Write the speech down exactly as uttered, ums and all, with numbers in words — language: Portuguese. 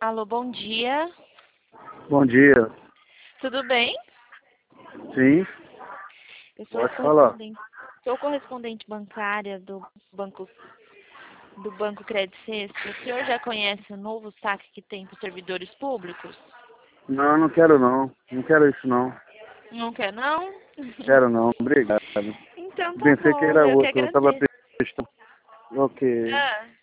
Alô, bom dia. Bom dia. Tudo bem? Sim, Eu sou pode falar. correspondente, sou correspondente bancária do Banco do Banco Crédito Sexto. O senhor já conhece o novo saque que tem para os servidores públicos? Não, não quero não. Não quero isso não. Não quer, não? Quero não. Obrigado. Então tá Pensei que bom, era eu que outro. Eu estava agradeço. pensando. Ok. Ah.